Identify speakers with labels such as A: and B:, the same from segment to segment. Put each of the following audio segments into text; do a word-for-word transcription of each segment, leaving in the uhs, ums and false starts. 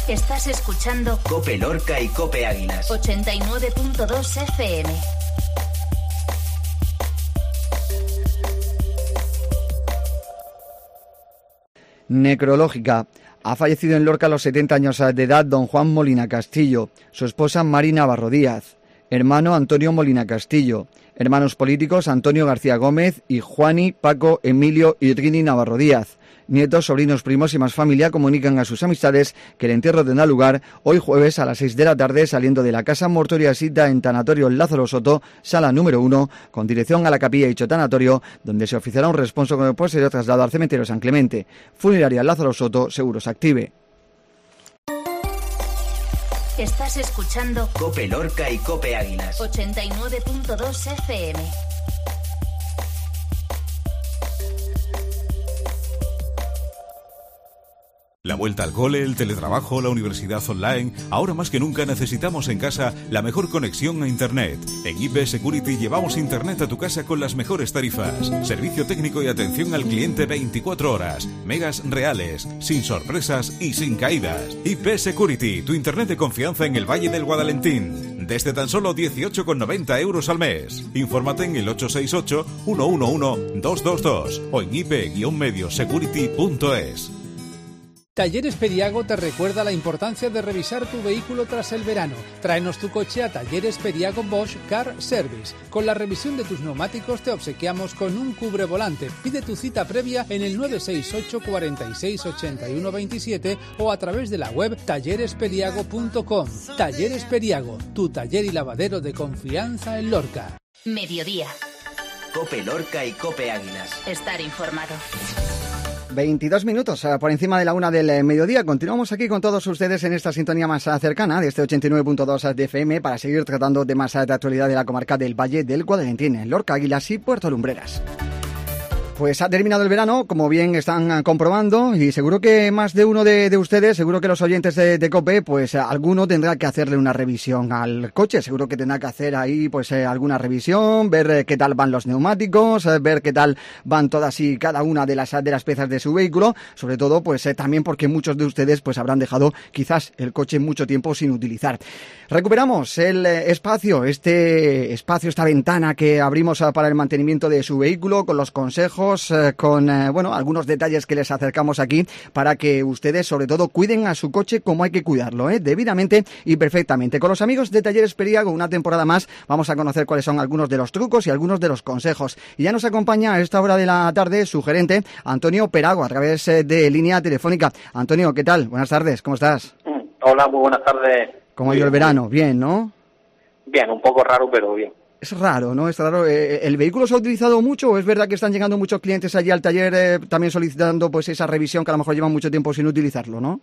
A: Estás escuchando
B: Cope Lorca y Cope Águilas.
A: ochenta y nueve punto dos F M.
C: Necrológica. Ha fallecido en Lorca a los setenta años de edad don Juan Molina Castillo, su esposa Mari Navarro Díaz, hermano Antonio Molina Castillo, hermanos políticos Antonio García Gómez y Juani, Paco, Emilio y Trini Navarro Díaz. Nietos, sobrinos, primos y más familia comunican a sus amistades que el entierro tendrá lugar hoy jueves a las seis de la tarde saliendo de la casa mortuoria sita en Tanatorio Lázaro Soto, sala número uno, con dirección a la capilla de dicho tanatorio, donde se oficiará un responso con el posterior traslado al cementerio San Clemente. Funeraria Lázaro Soto, Seguros Active.
A: Estás escuchando
B: Cope Lorca y Cope Águilas.
A: ochenta y nueve punto dos F M.
D: La vuelta al cole, el teletrabajo, la universidad online. Ahora más que nunca necesitamos en casa la mejor conexión a Internet. En I P Security llevamos Internet a tu casa con las mejores tarifas. Servicio técnico y atención al cliente veinticuatro horas. Megas reales, sin sorpresas y sin caídas. I P Security, tu Internet de confianza en el Valle del Guadalentín. Desde tan solo dieciocho con noventa euros al mes. Infórmate en el ocho seis ocho, uno uno uno, dos dos dos o en i p medio security punto es.
E: Talleres Periago te recuerda la importancia de revisar tu vehículo tras el verano. Tráenos tu coche a Talleres Periago Bosch Car Service. Con la revisión de tus neumáticos te obsequiamos con un cubrevolante. Pide tu cita previa en el nueve seis ocho, cuarenta y seis, ochenta y uno veintisiete o a través de la web talleres periago punto com. Talleres Periago, tu taller y lavadero de confianza en Lorca.
A: Mediodía.
B: Cope Lorca y Cope Águilas.
A: Estar informado.
C: veintidós minutos por encima de la una del mediodía. Continuamos aquí con todos ustedes en esta sintonía más cercana de este ochenta y nueve punto dos de F M para seguir tratando temas de actualidad de la comarca del Valle del Guadalentín, en Lorca, Águilas y Puerto Lumbreras. Pues ha terminado el verano, como bien están comprobando, y seguro que más de uno de, de ustedes, seguro que los oyentes de, de COPE, pues alguno tendrá que hacerle una revisión al coche, seguro que tendrá que hacer ahí pues eh, alguna revisión, ver eh, qué tal van los neumáticos, eh, ver qué tal van todas y cada una de las de las piezas de su vehículo, sobre todo pues eh, también porque muchos de ustedes pues habrán dejado quizás el coche mucho tiempo sin utilizar. Recuperamos el eh, espacio, este espacio, esta ventana que abrimos eh, para el mantenimiento de su vehículo, con los consejos, con eh, bueno algunos detalles que les acercamos aquí para que ustedes sobre todo cuiden a su coche como hay que cuidarlo, ¿eh? debidamente y perfectamente. Con los amigos de Talleres Periago, una temporada más, vamos a conocer cuáles son algunos de los trucos y algunos de los consejos. Y ya nos acompaña a esta hora de la tarde su gerente, Antonio Perago, a través de línea telefónica. Antonio, ¿qué tal? Buenas tardes, ¿cómo estás?
F: Hola, muy buenas tardes.
C: ¿Cómo ha ido el verano? Bien, ¿no?
F: Bien, un poco raro, pero bien.
C: Es raro, ¿no? Es raro. ¿El vehículo se ha utilizado mucho o es verdad que están llegando muchos clientes allí al taller eh, también solicitando pues esa revisión que a lo mejor llevan mucho tiempo sin utilizarlo, ¿no?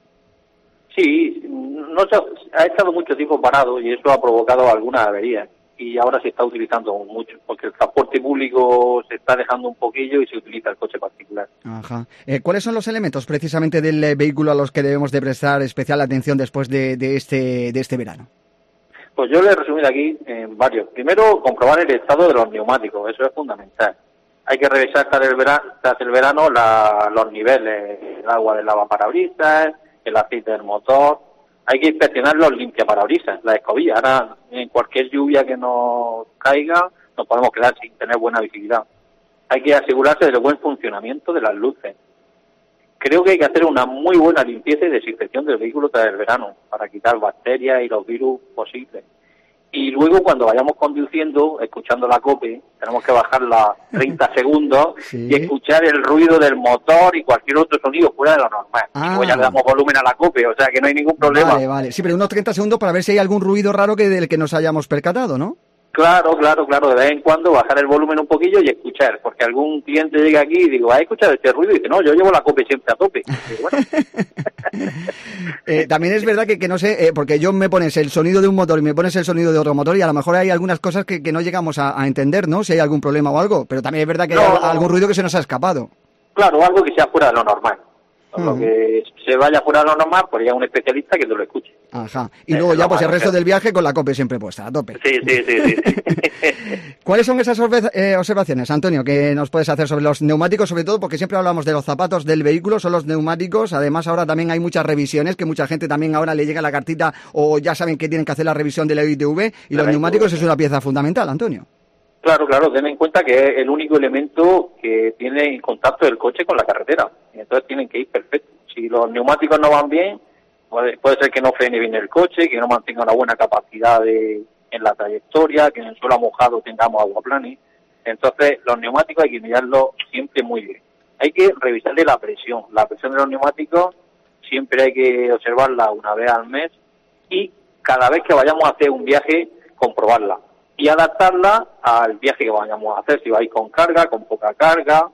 F: Sí, no se ha, ha estado mucho tiempo parado y eso ha provocado algunas averías y ahora se está utilizando mucho porque el transporte público se está dejando un poquillo y se utiliza el coche particular.
C: Ajá. Eh, ¿Cuáles son los elementos precisamente del eh, vehículo a los que debemos de prestar especial atención después de, de este de este verano?
F: Pues yo le he resumido aquí en varios. Primero, comprobar el estado de los neumáticos, eso es fundamental. Hay que revisar tras el verano, tras el verano la, los niveles, el agua del lavaparabrisas, el aceite del motor. Hay que inspeccionar los limpiaparabrisas, la escobilla. Ahora, en cualquier lluvia que nos caiga, nos podemos quedar sin tener buena visibilidad. Hay que asegurarse del buen funcionamiento de las luces. Creo que hay que hacer una muy buena limpieza y desinfección del vehículo tras el verano para quitar bacterias y los virus posibles. Y luego cuando vayamos conduciendo, escuchando la COPE, tenemos que bajarla treinta segundos sí. y escuchar el ruido del motor y cualquier otro sonido fuera de lo normal. Ah. Y luego ya le damos volumen a la COPE, o sea que no hay ningún problema.
C: Vale, vale. Sí, pero unos treinta segundos para ver si hay algún ruido raro que del que nos hayamos percatado, ¿no?
F: Claro, claro, claro, de vez en cuando bajar el volumen un poquillo y escuchar, porque algún cliente llega aquí y digo, ¿has escuchado este ruido? Y dice, no, yo llevo la COPE siempre a tope. Y bueno.
C: eh, también es verdad que, que no sé, eh, porque yo me pones el sonido de un motor y me pones el sonido de otro motor y a lo mejor hay algunas cosas que, que no llegamos a, a entender, ¿no? Si hay algún problema o algo, pero también es verdad que no, hay no. algún ruido que se nos ha escapado.
F: Claro, algo que sea fuera de lo normal. Uh-huh. Lo que se vaya fuera de lo normal, pues ya un especialista que te lo escuche.
C: Ajá. Y luego ya pues el resto del viaje con la COPE siempre puesta, a tope.
F: Sí, sí, sí. sí, sí.
C: ¿Cuáles son esas observaciones, Antonio, que nos puedes hacer sobre los neumáticos, sobre todo porque siempre hablamos de los zapatos del vehículo, son los neumáticos, además ahora también hay muchas revisiones, que mucha gente también ahora le llega la cartita o ya saben que tienen que hacer la revisión de la I T V y los neumáticos es una pieza fundamental, Antonio. Claro,
F: claro, ten en cuenta que es el único elemento que tiene en contacto el coche con la carretera, y entonces tienen que ir perfectos. Si los neumáticos no van bien, puede, puede ser que no frene bien el coche, que no mantenga una buena capacidad de, en la trayectoria, que en el suelo mojado tengamos aguaplane. Entonces, los neumáticos hay que mirarlos siempre muy bien. Hay que revisarle la presión. La presión de los neumáticos siempre hay que observarla una vez al mes y cada vez que vayamos a hacer un viaje, comprobarla y adaptarla al viaje que vayamos a hacer, si vais con carga, con poca carga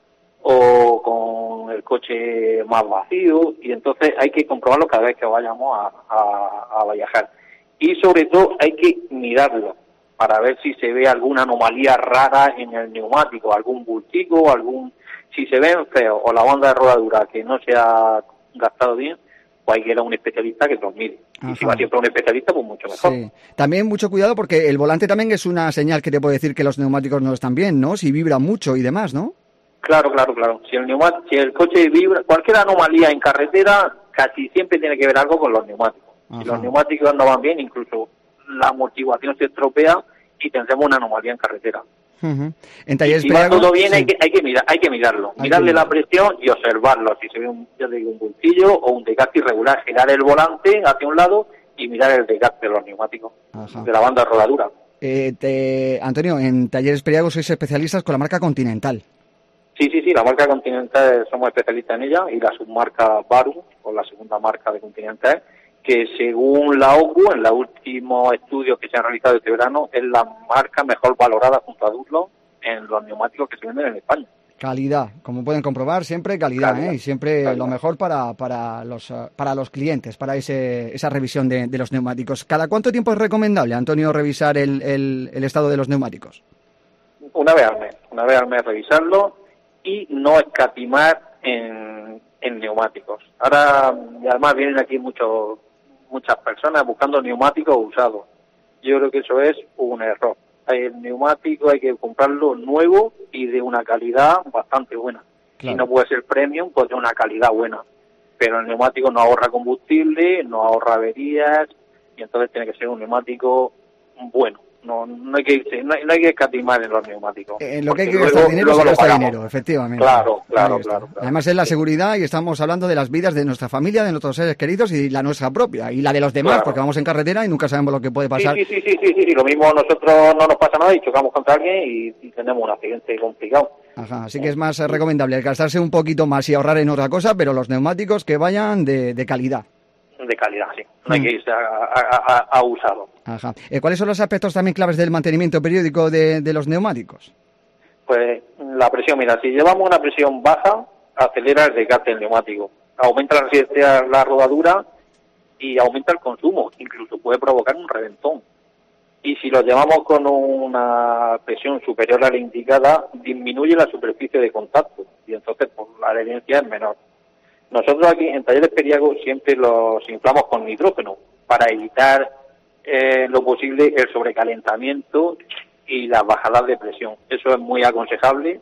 F: o con el coche más vacío, y entonces hay que comprobarlo cada vez que vayamos a, a, a viajar. Y sobre todo hay que mirarlo para ver si se ve alguna anomalía rara en el neumático, algún bultico, algún si se ven feos o la banda de rodadura que no se ha gastado bien, pues hay que ir a un especialista que te los mire. Ajá. Y si va siempre a un especialista, pues mucho mejor.
C: Sí. También mucho cuidado porque el volante también es una señal que te puede decir que los neumáticos no están bien, ¿no? Si vibra mucho y demás, ¿no?
F: Claro, claro, claro. Si el neumático, si el coche vibra, cualquier anomalía en carretera casi siempre tiene que ver algo con los neumáticos. Ajá. Si los neumáticos no van bien, incluso la amortiguación se estropea y tendremos una anomalía en carretera.
C: Uh-huh. En talleres
F: si va
C: Priago,
F: todo bien,
C: sí.
F: hay que hay que mirar, hay que mirarlo,
C: hay
F: mirarle
C: que
F: la presión y observarlo. Si se ve un, ya digo, un bultillo o un desgaste irregular, girar el volante hacia un lado y mirar el desgaste de los neumáticos, Ajá. de la banda de rodadura.
C: Eh, te, Antonio, en Talleres Priago sois especialistas con la marca Continental.
F: Sí, sí, sí, la marca Continental somos especialistas en ella y la submarca Baru, o la segunda marca de Continental, que según la O C U, en los últimos estudios que se han realizado este verano, es la marca mejor valorada junto a Dunlop en los neumáticos que se venden en España.
C: Calidad, como pueden comprobar, siempre calidad, calidad. ¿eh? Y siempre calidad. Lo mejor para para los para los clientes, para ese esa revisión de, de los neumáticos. ¿Cada cuánto tiempo es recomendable, Antonio, revisar el, el, el estado de los neumáticos?
F: Una vez al mes, una vez al mes revisarlo y no escatimar en, en neumáticos. Ahora, y además vienen aquí muchos muchas personas buscando neumáticos usados. Yo creo que eso es un error. El neumático hay que comprarlo nuevo y de una calidad bastante buena. Claro. Si no puede ser premium, pues de una calidad buena. Pero el neumático no ahorra combustible, no ahorra averías, y entonces tiene que ser un neumático bueno. No, no hay que irse, no hay, no hay que escatimar en los neumáticos.
C: En lo que hay que gastar luego, dinero se gasta dinero, efectivamente.
F: Claro, claro, claro, claro.
C: Además es la seguridad y estamos hablando de las vidas de nuestra familia, de nuestros seres queridos y la nuestra propia y la de los demás, claro. Porque vamos en carretera y nunca sabemos lo que puede pasar.
F: Sí, sí, sí, sí, sí, sí. Lo mismo nosotros no nos pasa nada y chocamos contra alguien y, y tenemos un accidente complicado.
C: Ajá, así que es más eh, recomendable gastarse un poquito más y ahorrar en otra cosa, pero los neumáticos que vayan de, de calidad.
F: De calidad, sí. No hay mm. que irse a, a, a, a usado.
C: Ajá. Eh, ¿Cuáles son los aspectos también claves del mantenimiento periódico de, de los neumáticos?
F: Pues la presión, mira, si llevamos una presión baja, acelera el desgaste del neumático, aumenta la resistencia a la rodadura y aumenta el consumo, incluso puede provocar un reventón. Y si lo llevamos con una presión superior a la indicada, disminuye la superficie de contacto y entonces pues, la adherencia es menor. Nosotros aquí en Talleres Periago siempre los inflamos con nitrógeno para evitar eh, lo posible el sobrecalentamiento y las bajadas de presión. Eso es muy aconsejable,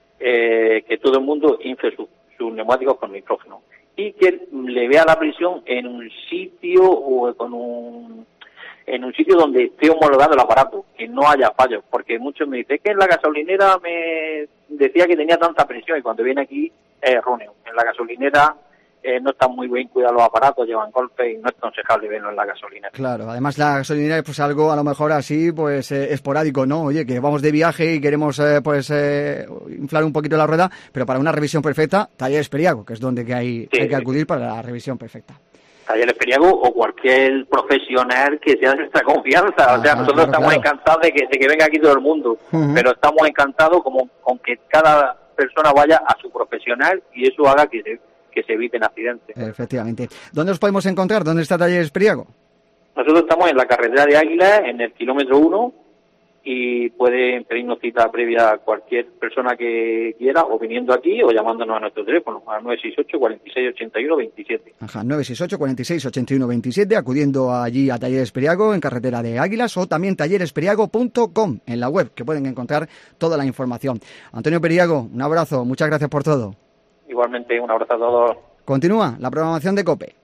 F: eh, que todo el mundo infle sus su neumáticos con nitrógeno y que le vea la presión en un sitio o con un en un sitio donde esté homologado el aparato, que no haya fallos, porque muchos me dicen que en la gasolinera me decía que tenía tanta presión y cuando viene aquí es erróneo. En la gasolinera eh, no están muy bien cuidados los aparatos, llevan golpes y no es aconsejable verlo en la gasolinera.
C: Claro, además la gasolinera es pues algo a lo mejor así pues eh, esporádico, ¿no? Oye, que vamos de viaje y queremos eh, pues eh, inflar un poquito la rueda, pero para una revisión perfecta, Talleres Periago, que es donde que hay, sí, hay que acudir sí. para la revisión perfecta.
F: Talleres Periago o cualquier profesional que sea de nuestra confianza. Ah, o sea, nosotros claro, estamos claro. encantados de que, de que venga aquí todo el mundo, uh-huh. pero estamos encantados como con que cada persona vaya a su profesional y eso haga que se, que se eviten accidentes.
C: Efectivamente. ¿Dónde os podemos encontrar? ¿Dónde está Talleres Periago?
F: Nosotros estamos en la carretera de Águila, en el kilómetro uno, y pueden pedirnos cita previa a cualquier persona que quiera, o viniendo aquí o llamándonos a nuestro teléfono, a nueve seis ocho, cuarenta y seis, ochenta y uno, veintisiete.
C: Ajá, nueve seis ocho, cuarenta y seis, ochenta y uno, veintisiete, acudiendo allí a Talleres Periago en carretera de Águilas, o también talleres periago punto com en la web, que pueden encontrar toda la información. Antonio Periago, un abrazo, muchas gracias por todo.
F: Igualmente, un abrazo a todos.
C: Continúa la programación de COPE.